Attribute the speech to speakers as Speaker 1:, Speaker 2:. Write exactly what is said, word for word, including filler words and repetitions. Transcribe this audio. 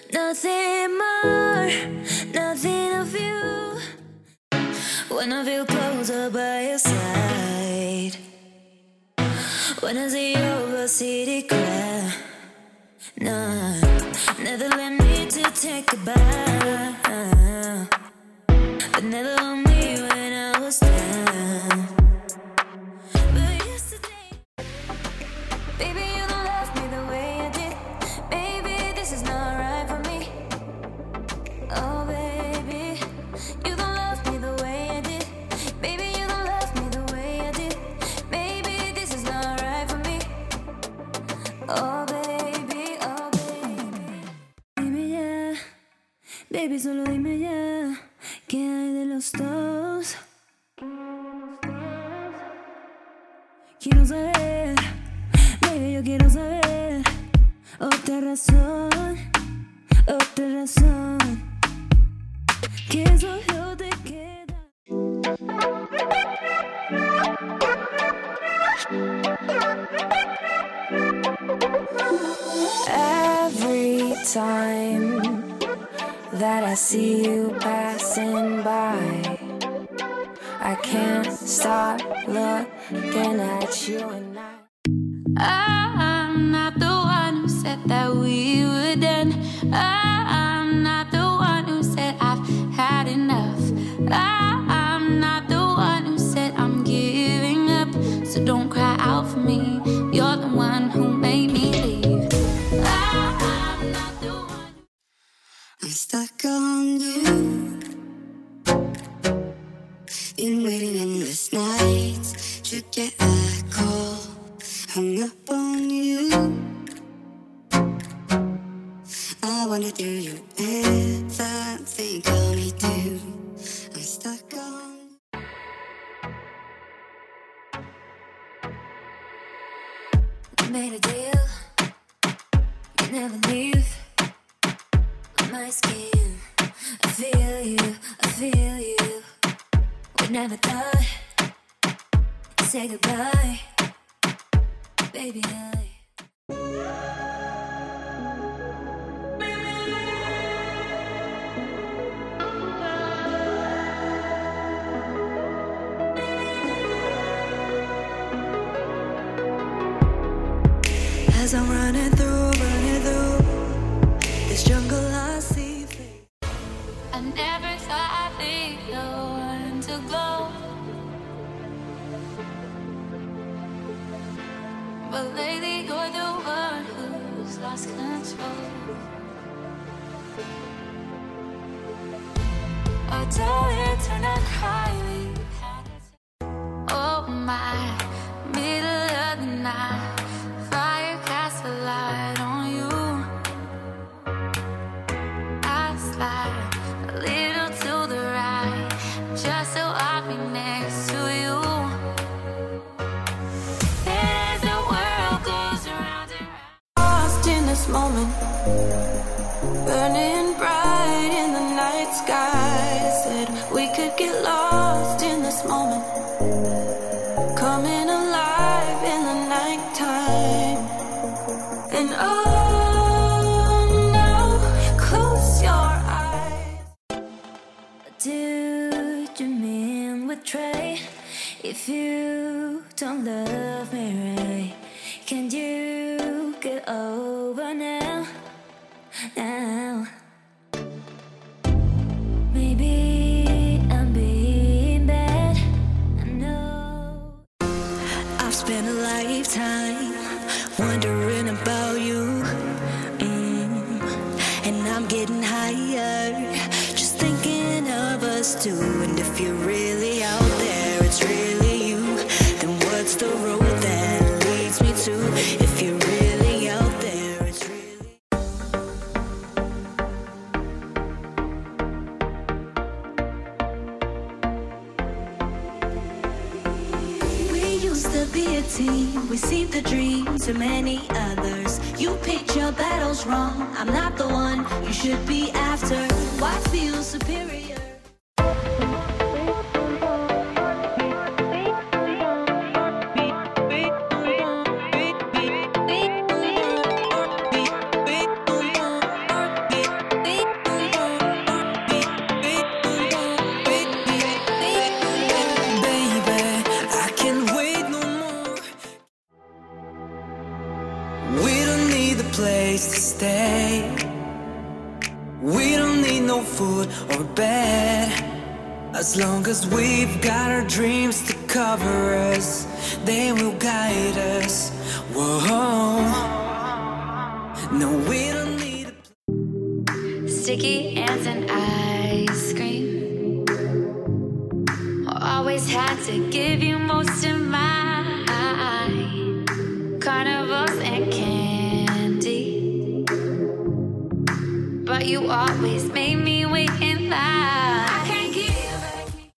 Speaker 1: Nothing more, nothing of you. When I feel closer by your side, when I see your city cry, nah, never let me to take a bow, but never on me when I was down. But yesterday, baby, you don't love me the way I did. Baby, this is not right for me. Oh, baby, you don't love me the way I did. Baby, you don't love me the way I did. Baby, this is not right for me. Oh, baby, oh, baby. Dime ya, baby, solo dime ya, ¿qué hay de los dos? Quiero saber, baby, yo quiero saber. Otra razón, otra razón, que solo te queda. Every time that I see you passing by, I can't stop looking at you and I I'm not the one who said that we would end. I'm not the one who said I've had enough. I'm not the one who said I'm giving up. So don't cry out for me. You're the one who made me leave. I'm not the one. I'm stuck on you. Been waiting endless nights to get a call. Hung up on you. I wonder, do you ever think of me too? I'm stuck on. We made a deal. You never leave my skin. I feel you, I feel you. We never thought to say goodbye. Baby, I as I'm running through, running through this jungle I see. I never thought I'd be the one to go, but lately you're the one who's lost control. Oh, darling, turn and cry. We had a oh my, middle of the night, fire casts a light on you. I slide a little to the right, just so I'll be next to you. Moment, burning bright in the night sky. Said we could get lost in this moment, coming alive in the nighttime. And oh, now close your eyes. Do you mean betray if you don't love me right? Can you get over now? Now, maybe I'm being bad. I know I've spent a lifetime wondering about you, mm. and I'm getting higher just thinking of us two. And if you're really out there, it's really you, then what's the road that leads me to? If you're really out there, it's really to be a team. We see the dream to many others. You picked your battles wrong. I'm not the one you should be after. Why feel superior?
Speaker 2: stay. We don't need no food or bed, as long as we've got our dreams to cover us, they will guide us. Whoa, no, we don't need a
Speaker 1: sticky hands and ice cream. Always had to give you most of mine. Carnivals and candy, but you always made me